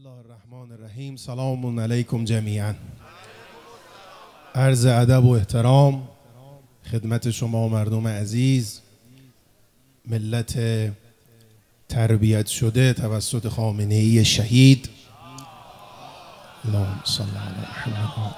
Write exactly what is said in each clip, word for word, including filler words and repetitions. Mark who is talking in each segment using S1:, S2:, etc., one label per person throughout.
S1: الله الرحمن الرحیم. سلام علیکم جمیعا. عرض ادب و احترام خدمت شما مردم عزیز، ملت تربیت شده توسط خامنه‌ای شهید. اللهم صل علی محمد.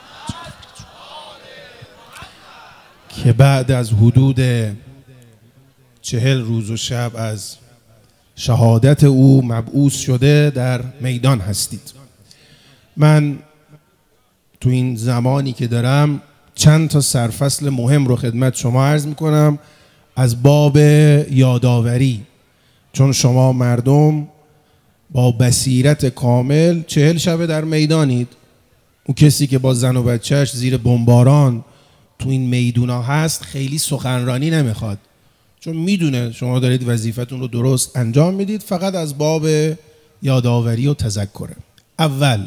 S1: که بعد از حدود چهل روز و شب از شهادت او مبعوث شده در میدان هستید. من تو این زمانی که دارم چند تا سرفصل مهم رو خدمت شما عرض میکنم از باب یادآوری، چون شما مردم با بصیرت کامل چهل شبه در میدانید. اون کسی که با زن و بچهش زیر بمباران تو این میدونا هست خیلی سخنرانی نمیخواد، چون میدونه شما دارید وظیفتون رو درست انجام میدید. فقط از باب یادآوری و تذکره. اول،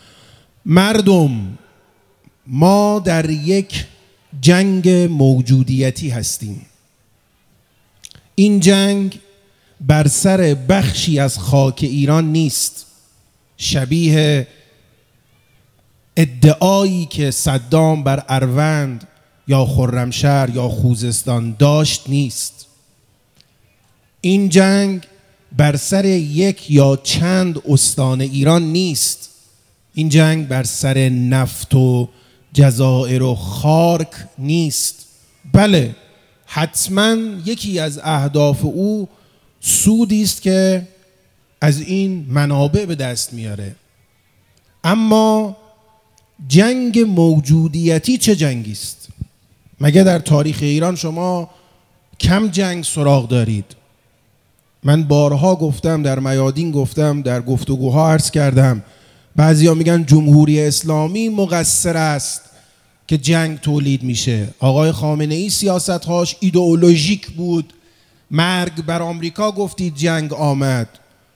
S1: مردم، ما در یک جنگ موجودیتی هستیم. این جنگ بر سر بخشی از خاک ایران نیست. شبیه ادعایی که صدام بر اروند یا خرمشهر یا خوزستان داشت نیست. این جنگ بر سر یک یا چند استان ایران نیست. این جنگ بر سر نفت و جزایر و خارک نیست. بله، حتما یکی از اهداف او سودی است که از این منابع به دست میاره. اما جنگ موجودیتی چه جنگی است؟ مگه در تاریخ ایران شما کم جنگ سراغ دارید؟ من بارها گفتم، در میادین گفتم، در گفتگوها عرض کردم، بعضیا میگن جمهوری اسلامی مقصر است که جنگ تولید میشه. آقای خامنه ای سیاستهاش ایدئولوژیک بود. مرگ بر آمریکا گفتید، جنگ آمد.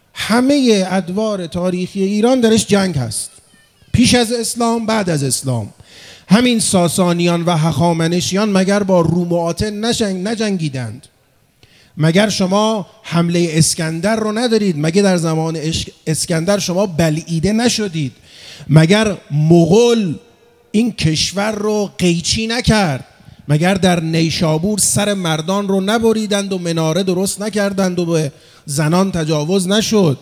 S1: همه ادوار تاریخی ایران درش جنگ هست، پیش از اسلام، بعد از اسلام. همین ساسانیان و هخامنشیان مگر با روم و آتن نجنگ نجنگیدند؟ مگر شما حمله اسکندر رو ندارید؟ مگر در زمان اسکندر شما بلعیده نشدید؟ مگر مغول این کشور رو قیچی نکرد؟ مگر در نیشابور سر مردان رو نبریدند و مناره درست نکردند و به زنان تجاوز نشد؟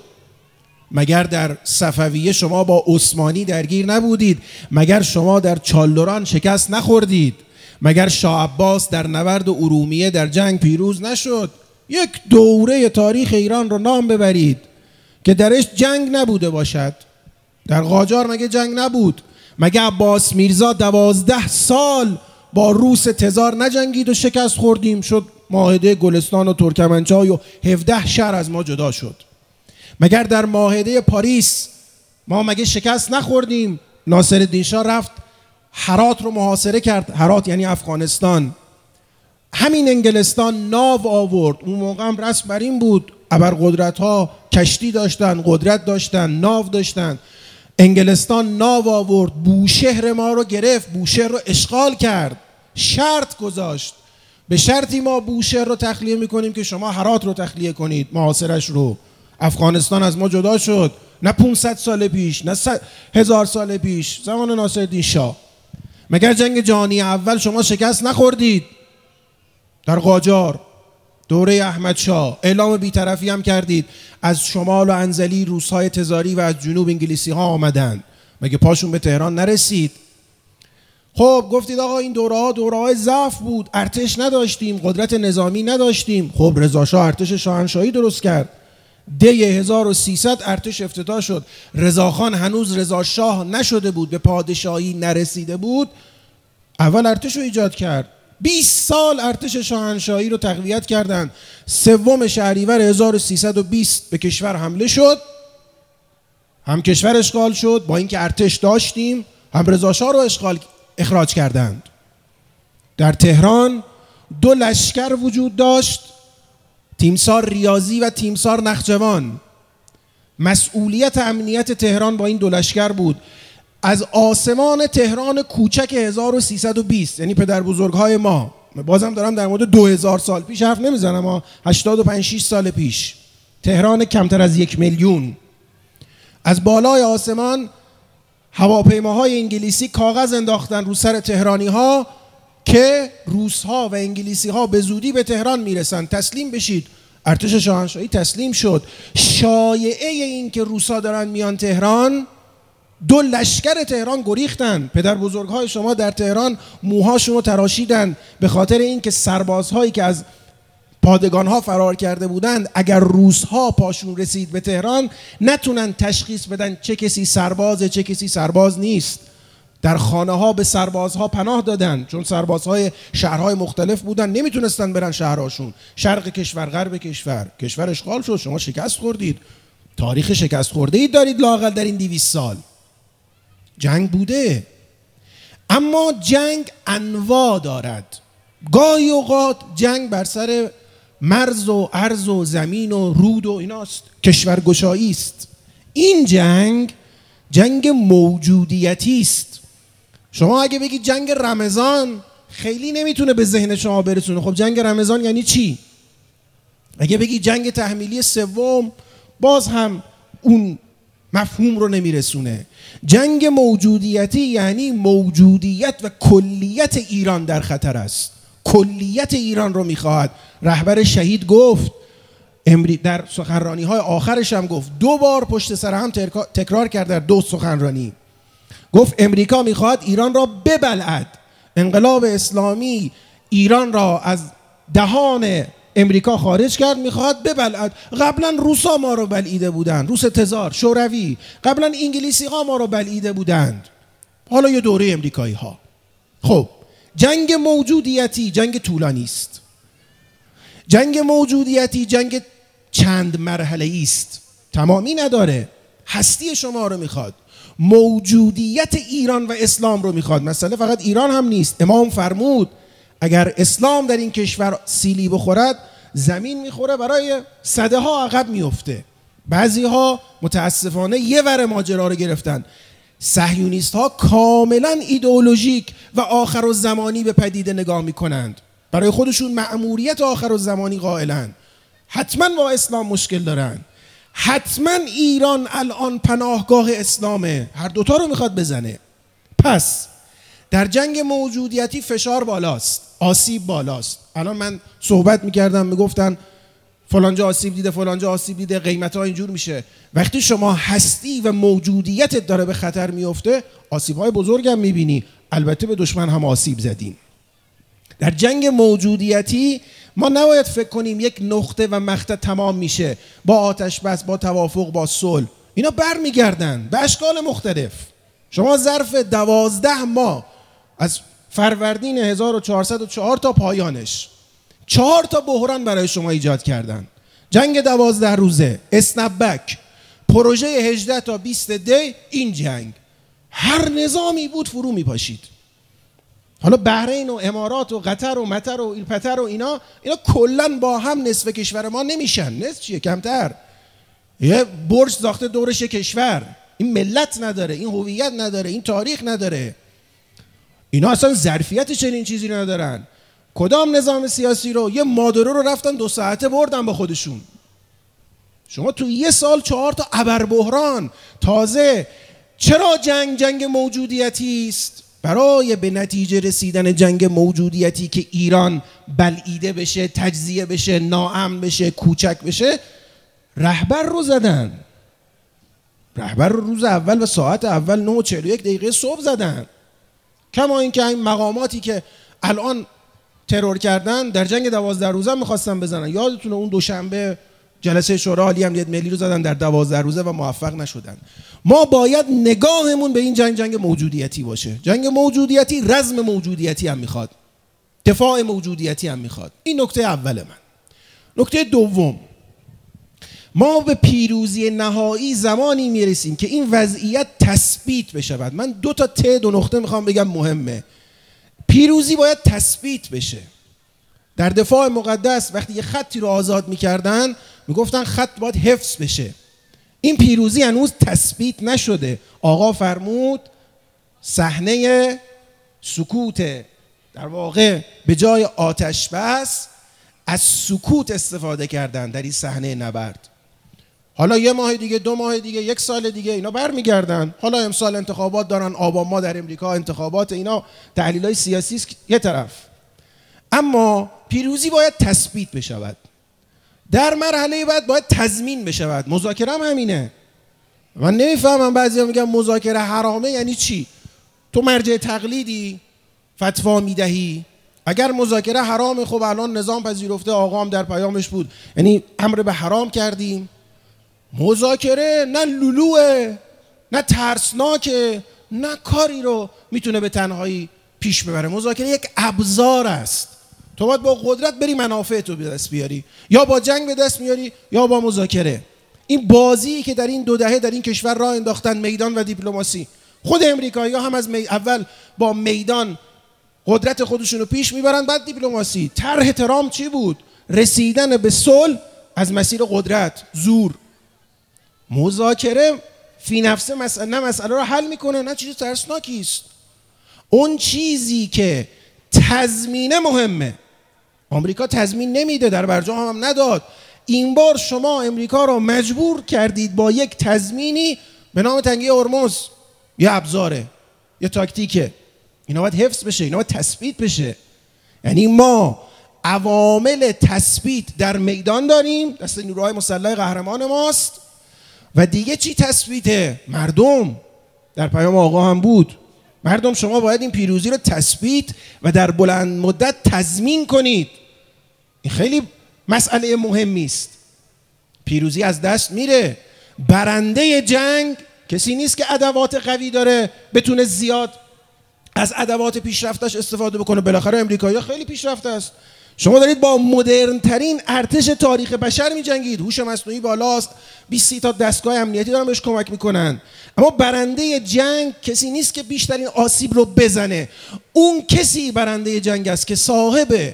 S1: مگر در صفویه شما با عثمانی درگیر نبودید؟ مگر شما در چالدران شکست نخوردید؟ مگر شاه عباس در نبرد ارومیه در جنگ پیروز نشد؟ یک دوره تاریخ ایران رو نام ببرید که درش جنگ نبوده باشد. در قاجار مگه جنگ نبود؟ مگه عباس میرزا دوازده سال با روس تزار نجنگید و شکست خوردیم؟ شد معاهده گلستان و ترکمنچای و هفده شهر از ما جدا شد. مگر در معاهده پاریس ما مگه شکست نخوردیم؟ ناصرالدین شاه رفت هرات رو محاصره کرد. هرات یعنی افغانستان. همین انگلستان ناو آورد. اون موقع هم رسم بر این بود، ابرقدرت ها کشتی داشتن، قدرت داشتن، ناو داشتن. انگلستان ناو آورد، بوشهر ما رو گرفت، بوشهر رو اشغال کرد، شرط گذاشت، به شرطی ما بوشهر رو تخلیه میکنیم که شما هرات رو تخلیه کنید، محاصرش رو. افغانستان از ما جدا شد، نه پانصد سال پیش، نه هزار سال پیش، زمان ناصرالدین شاه. مگر جنگ جهانی اول شما شکست نخوردید؟ در قاجار دوره احمد شاه اعلام بی‌طرفی هم کردید. از شمال و انزلی روس‌های تزاری و از جنوب انگلیسی ها آمدند، مگه پاشون به تهران نرسید؟ خب گفتید آقا این دوره ها دوره های ضعف بود، ارتش نداشتیم، قدرت نظامی نداشتیم. خب رضا شاه ارتش شاهنشاهی درست کرد، دی هزار و سیصد ارتش افتتاح شد. رضاخان هنوز رضا شاه نشده بود، به پادشاهی نرسیده بود، اول ارتش رو ایجاد کرد. بیست سال ارتش شاهنشاهی رو تقویت کردند. سوم شهریور هزار و سیصد و بیست به کشور حمله شد، هم کشور اشغال شد، با اینکه ارتش داشتیم، هم رضا شاه رو اشغال اخراج کردند. در تهران دو لشکر وجود داشت، تیمسار ریاضی و تیمسار نخجوان. مسئولیت امنیت تهران با این دو لشکر بود. از آسمان تهران کوچک هزار و سیصد و بیست، یعنی پدر بزرگهای ما، بازم دارم در مورد دو هزار سال پیش حرف نمیزنم، اما هشتاد و پنج شش سال پیش، تهران کمتر از یک میلیون، از بالای آسمان هواپیماهای انگلیسی کاغذ انداختن رو سر تهرانی ها که روس‌ها و انگلیسی‌ها به زودی به تهران میرسن، تسلیم بشید. ارتش شاهنشاهی تسلیم شد. شایعه این که روس‌ها دارن میان تهران، دو لشکر تهران گریختن. پدر بزرگ‌های شما در تهران موهاشون رو تراشیدن به خاطر این که سربازهایی که از پادگان‌ها فرار کرده بودند اگر روس‌ها پاشون رسید به تهران نتونن تشخیص بدن چه کسی سربازه چه کسی سرباز نیست. در خانه ها به سربازها پناه دادن، چون سربازهای شهرهای مختلف بودن، نمیتونستن برن شهرهاشون. شرق کشور، غرب کشور، کشور اشغال شد، شما شکست خوردید. تاریخ شکست خورده ای دارید لااقل در این دویست سال. جنگ بوده، اما جنگ انواع دارد. گاهی اوقات جنگ بر سر مرز و ارض و زمین و رود و ایناست، کشورگشایی است. این جنگ جنگ موجودیتی است. شما اگه بگید جنگ رمضان خیلی نمیتونه به ذهن شما برسونه. خب جنگ رمضان یعنی چی؟ اگه بگید جنگ تحمیلی سوم باز هم اون مفهوم رو نمیرسونه. جنگ موجودیتی یعنی موجودیت و کلیت ایران در خطر است. کلیت ایران رو میخواهد. رهبر شهید گفت، در سخنرانی های آخرش هم گفت، دو بار پشت سر هم تکرار کرد در دو سخنرانی، گفت امریکا میخواد ایران را ببلعد. انقلاب اسلامی ایران را از دهان امریکا خارج کرد، میخواد ببلعد. قبلا روسا ما رو بلعیده بودند، روس تزار، شوروی. قبلا انگلیسی ها ما رو بلعیده بودند، حالا یه دوره امریکایی ها. خب جنگ موجودیتی جنگ طولانی است. جنگ موجودیتی جنگ چند مرحله است، تمامی نداره. هستی شما رو میخواد، موجودیت ایران و اسلام رو میخواد. مسئله فقط ایران هم نیست. امام فرمود اگر اسلام در این کشور سیلی بخورد زمین میخوره برای صده ها عقب میفته. بعضی ها متاسفانه یه ور ماجرا رو گرفتن. صهیونیست ها کاملا ایدئولوژیک و آخر الزمانی به پدیده نگاه میکنند، برای خودشون مأموریت آخر الزمانی قائلن. حتما با اسلام مشکل دارن، حتما ایران الان پناهگاه اسلامه، هر دوتا رو میخواد بزنه. پس در جنگ موجودیتی فشار بالاست، آسیب بالاست. الان من صحبت میکردم میگفتن فلانجا آسیب دیده فلانجا آسیب دیده، قیمت ها اینجور میشه. وقتی شما هستی و موجودیتت داره به خطر میفته آسیب های بزرگ هم میبینی. البته به دشمن هم آسیب زدیم. در جنگ موجودیتی ما نباید فکر کنیم یک نقطه و مقطع تمام میشه با آتش بس، با توافق، با صلح. اینا برمیگردن به اشکال مختلف. شما ظرف دوازده ماه از فروردین هزار و چهارصد و چهار تا پایانش چهار تا بحران برای شما ایجاد کردن. جنگ دوازده روزه، اسنپبک، پروژه هجده تا بیست دی، این جنگ هر نظامی بود فرو میپاشید. حالا بحرین و امارات و قطر و مطر و ایلپتر و اینا اینا کلا با هم نصف کشور ما نمیشن. نصف چیه؟ کمتر. یه برج ساخته دورش کشور. این ملت نداره، این هویت نداره، این تاریخ نداره. اینا اصلا ظرفیت چنین چیزی ندارن. کدام نظام سیاسی رو؟ یه مادرو رو رفتن دو ساعته بردن با خودشون. شما تو یه سال چهار تا ابربحران. تازه چرا جنگ جنگ موجودیتی است؟ برای به نتیجه رسیدن جنگ موجودیتی که ایران بلعیده بشه، تجزیه بشه، ناامن بشه، کوچک بشه، رهبر رو زدن. رهبر رو روز اول و ساعت اول نه و چهل و یک دقیقه صبح زدن. کما اینکه این مقاماتی که الان ترور کردن در جنگ دوازده روزه میخواستن بزنن. یادتونه اون دوشنبه جلسه شورای عالی امنیت ملی رو زدن در دوازده روزه و موفق نشدن. ما باید نگاهمون به این جنگ جنگ موجودیتی باشه. جنگ موجودیتی رزم موجودیتی هم میخواد، دفاع موجودیتی هم میخواد. این نکته اول من. نکته دوم، ما به پیروزی نهایی زمانی میرسیم که این وضعیت تثبیت بشود. من دو تا ته دو نقطه میخوام بگم مهمه. پیروزی باید تثبیت بشه. در دفاع مقدس وقتی یه خطی رو آزاد میکردن میگفتن خط باید حفظ بشه. این پیروزی هنوز تثبیت نشده. آقا فرمود صحنه سکوت، در واقع به جای آتش بس از سکوت استفاده کردن در این صحنه نبرد. حالا یه ماه دیگه، دو ماه دیگه، یک سال دیگه اینا برمیگردن. حالا امسال انتخابات دارن، آبان ما در امریکا انتخابات، اینا تحلیل‌های سیاسی است یه طرف. اما پیروزی باید تثبیت بشود، در مرحله بعد باید تضمین بشود. مذاکره هم همینه. من نمیفهمم بعضیا میگن مذاکره حرامه، یعنی چی؟ تو مرجع تقلیدی فتوا میدهی، اگر مذاکره حرامه خب الان نظام پذیرفته، آقا هم در پیامش بود، یعنی امر به حرام کردیم. مذاکره نه لولوه، نه ترسناکه، نه کاری رو میتونه به تنهایی پیش ببره. مذاکره یک ابزار است. تو باید با قدرت بری منافع تو به دست بیاری، یا با جنگ به دست میاری یا با مذاکره. این بازی که در این دو دهه در این کشور راه انداختن، میدان و دیپلماسی. خود امریکایی‌ها هم از می... اول با میدان قدرت خودشونو پیش میبرن، بعد دیپلماسی. طرح ترامپ چی بود؟ رسیدن به صلح از مسیر قدرت، زور. مذاکره فی نفسه مسئله نه مسئله رو حل میکنه، نه چیز ترسناکی است. اون چیزی که تضمینه مهمه. آمریکا تضمین نمیده، در برجام هم نداد. این بار شما امریکا رو مجبور کردید با یک تضمینی به نام تنگی هرمز. یه ابزاره، یه تاکتیکه. اینا باید حفظ بشه، اینا باید تثبیت بشه. یعنی ما عوامل تثبیت در میدان داریم، دست نیروهای مسلح قهرمان ماست. و دیگه چی تثبیته؟ مردم. در پیام آقا هم بود، مردم شما باید این پیروزی رو تثبیت و در بلند مدت تضمین کنید. این خیلی مسئله مهمی است. پیروزی از دست میره. برنده جنگ کسی نیست که ادوات قوی داره بتونه زیاد از ادوات پیشرفتش استفاده بکنه. بالاخره امریکایی‌ها خیلی پیشرفته است. شما دارید با مدرن ترین ارتش تاریخ بشر می‌جنگید. هوش مصنوعی بالاست، بیست تا دستگاه امنیتی دارن بهش کمک میکنن. اما برنده جنگ کسی نیست که بیشترین آسیب رو بزنه. اون کسی برنده جنگ است که صاحب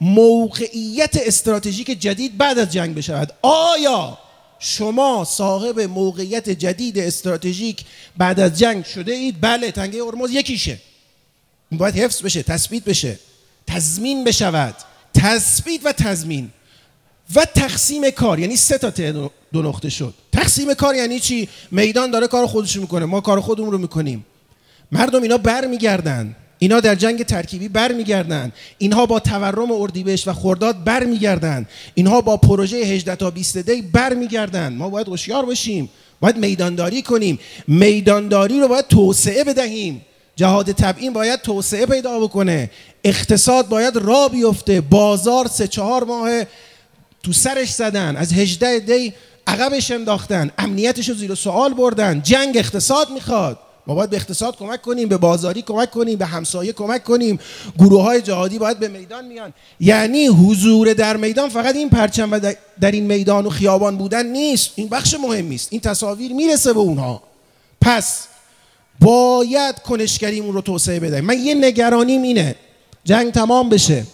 S1: موقعیت استراتژیک جدید بعد از جنگ بشود. آیا شما صاحب موقعیت جدید استراتژیک بعد از جنگ شده اید؟ بله، تنگه هرمز یکیشه. این باید حفظ بشه، تثبیت بشه، تضمین بشود. تثبیت و تضمین و تقسیم کار، یعنی سه تا دو نقطه شد. تقسیم کار یعنی چی؟ میدان داره کار خودش میکنه، ما کار خودمون رو میکنیم. مردم اینا برمیگردن، اینا در جنگ ترکیبی برمیگردن، اینها با تورم اردیبهشت و خرداد برمیگردن، اینها با پروژه هجده تا بیست دی برمیگردن. ما باید هوشیار باشیم، باید میدانداری کنیم. میدانداری رو باید توسعه بدهیم. جهاد تبیین باید توسعه پیدا بکنه، اقتصاد باید راه بیفته. بازار سه چهار ماه تو سرش زدن، از هجده دی عقبش انداختن، امنیتش رو زیر سوال بردن. جنگ اقتصاد میخواد، ما باید به اقتصاد کمک کنیم، به بازاری کمک کنیم، به همسایه کمک کنیم. گروه های جهادی باید به میدان میان. یعنی حضور در میدان فقط این پرچم و در این میدان و خیابان بودن نیست. این بخش مهمی است. این تصاویر میرسه به اونها. پس باید کنشگریمون رو توسعه بدهیم. من یه نگرانیم اینه، جنگ تمام بشه،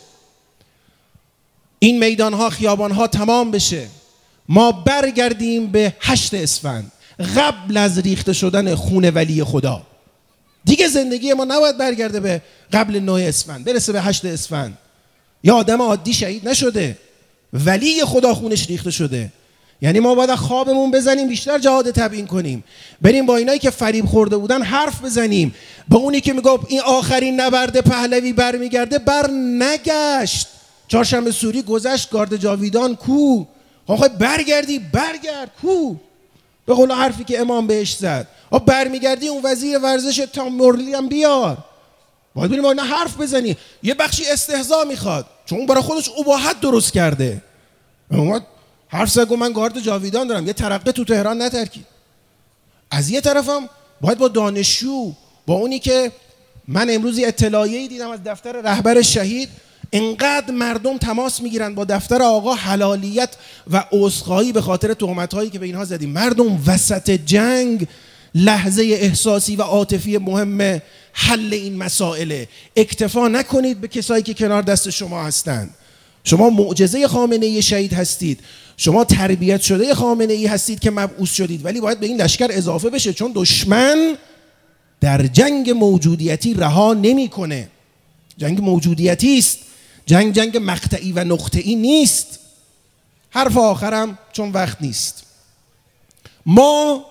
S1: این میدانها خیابانها تمام بشه، ما برگردیم به هشت اسفند، قبل از ریخته شدن خون ولی خدا. دیگه زندگی ما نباید برگرده به قبل نه اسفند، برسه به هشت اسفند. یا آدم عادی شهید نشده، ولی خدا خونش ریخته شده. یعنی ما باید خوابمون بزنیم، بیشتر جهاد تبیین کنیم، بریم با اینایی که فریب خورده بودن حرف بزنیم. با اونی که میگه این آخرین نبرد پهلوی برمیگرده، بر نگشت. چهارشنبه سوری گذشت، گارد جاویدان کو؟ آخه برگردی، برگرد کو؟ به قول حرفی که امام بهش زد، آ برمیگردی اون وزیر ورزش تام مورلی هم بیار. باید بریم با اینا حرف بزنی. یه بخشی استهزا میخواد، چون اون برای خودش اباحت درست کرده. اومد حرف زد من گارد جاویدان دارم، یه ترقه تو تهران نترکید. از یه طرفم باید با دانشجو، با اونی که من امروزی اطلاعیه‌ای دیدم از دفتر رهبر شهید، انقدر مردم تماس میگیرن با دفتر آقا حلالیت و عذرخواهی به خاطر تهمت‌هایی که به اینها زدیم. مردم وسط جنگ، لحظه احساسی و عاطفی مهم حل این مسائله. اکتفا نکنید به کسایی که کنار دست شما هستند. شما معجزه خامنه‌ای شهید هستید، شما تربیت شده خامنه‌ای هستید که مبعوث شدید، ولی باید به این لشکر اضافه بشه، چون دشمن در جنگ موجودیتی رها نمی‌کنه. جنگ موجودیتی است. جنگ جنگ مقطعی و نقطه‌ای نیست. حرف آخرم چون وقت نیست. ما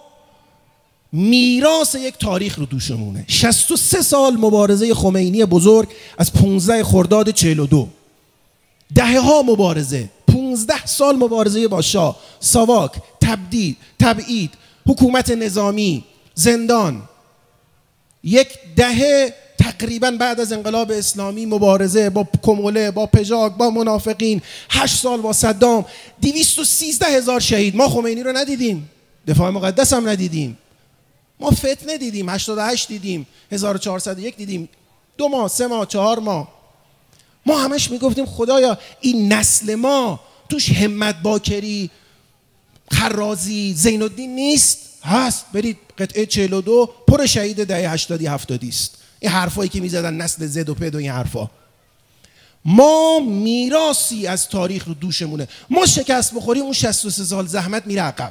S1: میراث یک تاریخ رو دوشمونه. شصت و سه سال مبارزه خمینی بزرگ از پانزده خرداد چهل و دو، دهه ها مبارزه، پانزده سال مبارزه با شاه، ساواک، تبدید، تبعید، حکومت نظامی، زندان، یک دهه تقریبا بعد از انقلاب اسلامی مبارزه با کموله، با پژاک، با منافقین، هشت سال با صدام، دویست و سیزده هزار شهید. ما خمینی رو ندیدیم، دفاع مقدس هم ندیدیم، ما فتنه دیدیم، هشتاد و هشت دیدیم، هزار و چهارصد و یک دیدیم، دو ماه، سه ماه، چهار ماه. ما همش میگفتیم خدایا این نسل ما توش همت باکری، خرازی، زین الدین نیست؟ هست. برید قطعه چهل و دو پر شهید دهه هشتادی هفتادی است. این حرفایی که میزدن نسل زد و پد و این حرفا. ما میراثی از تاریخ رو دوشمونه. ما شکست بخوریم اون شصت و سه سال زحمت میره عقب.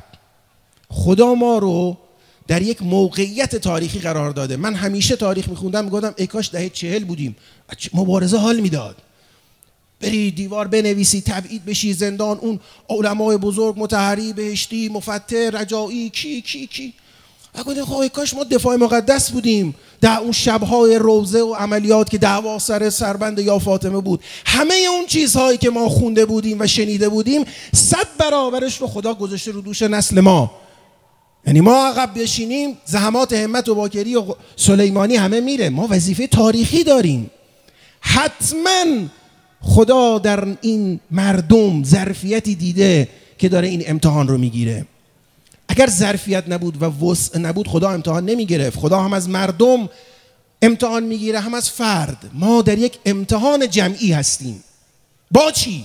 S1: خدا ما رو در یک موقعیت تاریخی قرار داده. من همیشه تاریخ میخوندم میگفتم ای کاش دهه چهل بودیم، مبارزه حال میداد. بری دیوار بنویسی، تبعید بشی، زندان، اون علمای بزرگ، مطهری، بهشتی، مفتح، رجایی، کی کی کی. اگه خب ای کاش ما دفاع مقدس بودیم، در اون شبهای روزه و عملیات که دعوا سر سربند یا فاطمه بود. همه اون چیزهایی که ما خونده بودیم و شنیده بودیم صد برابرش رو خدا گذاشته رو دوش نسل ما. یعنی ما عقب بشینیم زحمات همت و باکری و سلیمانی همه میره. ما وظیفه تاریخی داریم. حتما خدا در این مردم ظرفیتی دیده که داره این امتحان رو میگیره. اگر ظرفیت نبود و وسع نبود خدا امتحان نمیگرفت. خدا هم از مردم امتحان میگیره هم از فرد. ما در یک امتحان جمعی هستیم. با چی؟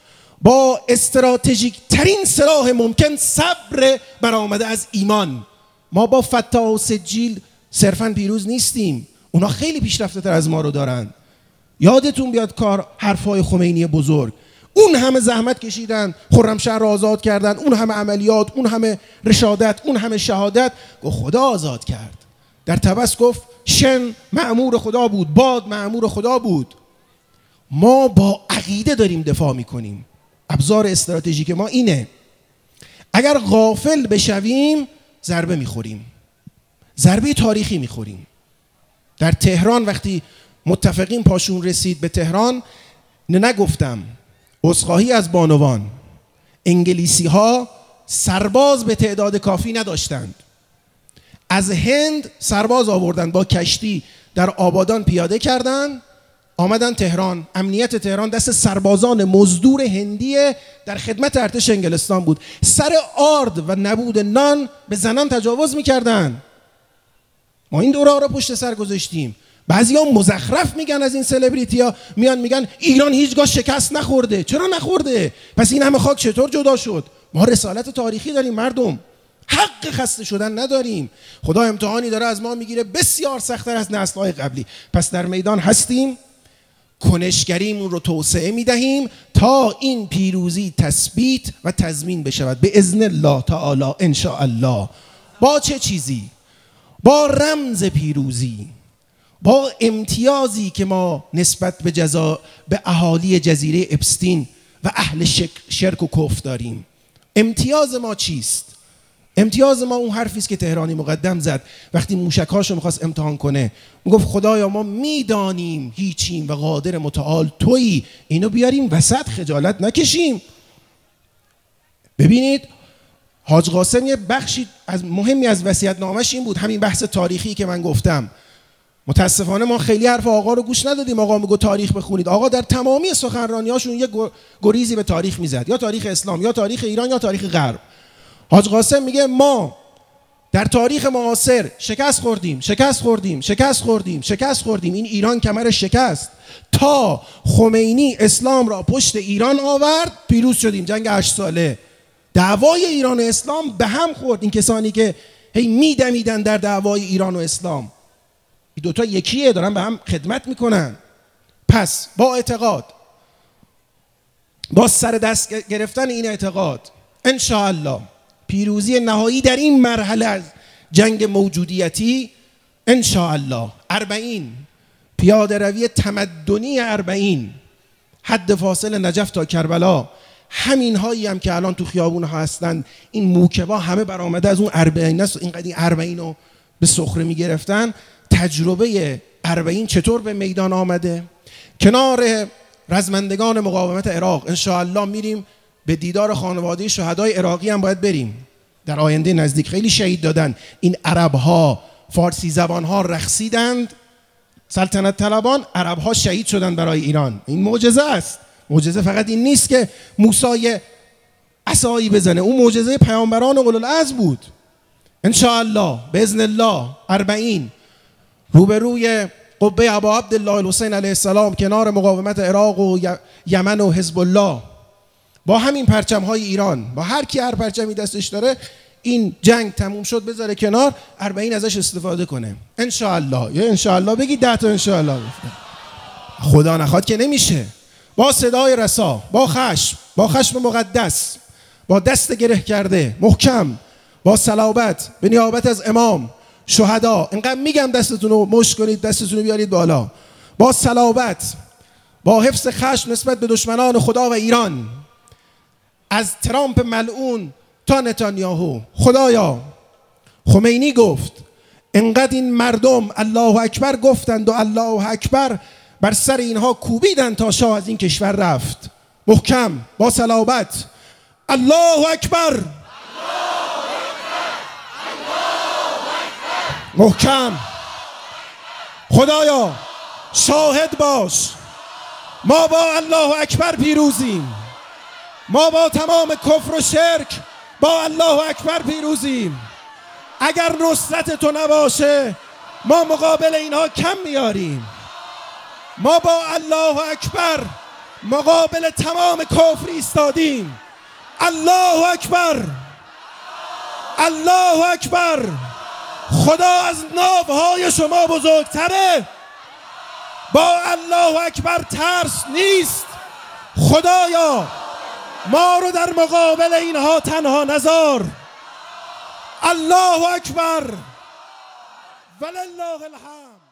S1: با استراتژیک ترین سلاح ممکن، صبر برآمده از ایمان. ما با فتاح و سجیل صرفاً پیروز نیستیم، اونا خیلی پیشرفته تر از ما رو دارن. یادتون بیاد کار حرفای خمینی بزرگ، اون همه زحمت کشیدن، خرمشهر رو آزاد کردن، اون همه عملیات، اون همه رشادت، اون همه شهادت، گفت خدا آزاد کرد. در طبس گفت شن مأمور خدا بود، باد مأمور خدا بود. ما با عقیده داریم دفاع میکنیم. ابزار استراتژیک ما اینه. اگر غافل بشویم ضربه میخوریم، ضربه تاریخی میخوریم. در تهران وقتی متفقین پاشون رسید به تهران، نگفتم عذرخواهی از بانوان، انگلیسی ها سرباز به تعداد کافی نداشتند، از هند سرباز آوردن، با کشتی در آبادان پیاده کردن، آمدن تهران. امنیت تهران دست سربازان مزدور هندی در خدمت ارتش انگلستان بود. سر آرد و نبود نان به زنان تجاوز میکردن. ما این دوره ها رو پشت سر گذاشتیم. بعضی ها مزخرف میگن از این سلبریتی ها، میان میگن ایران هیچگاه شکست نخورده. چرا نخورده؟ پس این همه خاک چطور جدا شد؟ ما رسالت تاریخی داریم مردم، حق خسته شدن نداریم. خدا امتحانی داره از ما میگیره بسیار سخت‌تر از نسل‌های قبلی. پس در میدان هستیم، کنشگریمون رو توسعه میدهیم تا این پیروزی تثبیت و تضمین بشود به اذن الله تعالی ان شاء الله. با چه چیزی؟ با رمز پیروزی، با امتیازی که ما نسبت به جزا به اهالی جزیره اپستین و اهل شک شرک و کفر داریم. امتیاز ما چیست؟ امتیاز ما اون حرفی است که تهرانی مقدم زد وقتی موشک‌هاشو می‌خواست امتحان کنه. میگفت خدایا ما میدانیم هیچیم و قادر متعال تویی، اینو بیاریم وسط، خجالت نکشیم. ببینید حاج قاسم یه بخشی از مهمی از وصیت‌نامه‌اش این بود، همین بحث تاریخی که من گفتم. متاسفانه ما خیلی حرف آقا رو گوش ندادیم. آقا میگه تاریخ بخونید. آقا در تمامی سخنرانی‌هاشون یه گریزی به تاریخ میزد، یا تاریخ اسلام، یا تاریخ ایران، یا تاریخ غرب. حاج قاسم میگه ما در تاریخ معاصر شکست خوردیم، شکست خوردیم، شکست خوردیم، شکست خوردیم. این ایران کمر شکست تا خمینی اسلام را پشت ایران آورد، پیروز شدیم. جنگ هشت ساله دعوای ایران و اسلام به هم خورد. این کسانی که هی میدمیدن در دعوای ایران و اسلام، این دوتا یکیه، دارن به هم خدمت میکنن. پس با اعتقاد، با سر دست گرفتن این اعتقاد، ان شاء الله پیروزی نهایی در این مرحله از جنگ موجودیتی، ان شاء الله اربعین پیاده روی تمدنی اربعین، حد فاصل نجف تا کربلا، همین هایی هم که الان تو خیابون ها هستن، این موکبا همه برآمده از اون اربعین است. اینقدر این اربعین رو به سخره میگرفتن. تجربه اربعین چطور به میدان آمده؟ کنار رزمندگان مقاومت عراق انشاءالله میریم به دیدار خانواده شهدای عراقی هم باید بریم در آینده نزدیک. خیلی شهید دادن این عرب ها، فارسی زبان ها رقصیدند، سلطنت طلبان، عرب ها شهید شدن برای ایران. این معجزه است. معجزه فقط این نیست که موسی عصایی بزنه، اون معجزه پیامبران اولوالعزم بود. انشاءالله باذن الله اربعین روبروی قبه ابا عبدالله الحسین علیه السلام کنار مقاومت عراق و یمن و حزب الله با همین پرچم های ایران، با هر کی هر پرچمی دستش داره، این جنگ تموم شد بذاره کنار، اربعین ازش استفاده کنه. انشاءالله. یا انشاءالله بگی، ده تا انشاءالله گفتم. خدا نخواد که نمیشه. با صدای رسا، با خشم، با خشم مقدس، با دست گره کرده محکم، با صلابت به نیابت از امام شهدا، اینقدر میگم دستتون رو مشت کنید، دستتون رو بیارید بالا، با صلابت، با حفظ خشم نسبت به دشمنان خدا و ایران، از ترامپ ملعون تا نتانیاهو. خدایا، خمینی گفت اینقدر این مردم الله اکبر گفتند و الله اکبر بر سر اینها کوبیدند تا شاه از این کشور رفت. محکم، با صلابت، الله اکبر، محکم. خدایا شاهد باش، ما با الله اکبر پیروزیم، ما با تمام کفر و شرک با الله اکبر پیروزیم. اگر نصرت تو نباشه ما مقابل اینها کم میاریم. ما با الله اکبر مقابل تمام کفر ایستادیم. الله اکبر، الله اکبر. خدا از ناوهای شما بزرگتره. با الله اکبر ترس نیست. خدایا ما رو در مقابل اینها تنها نذار. الله اکبر ولله الحمد.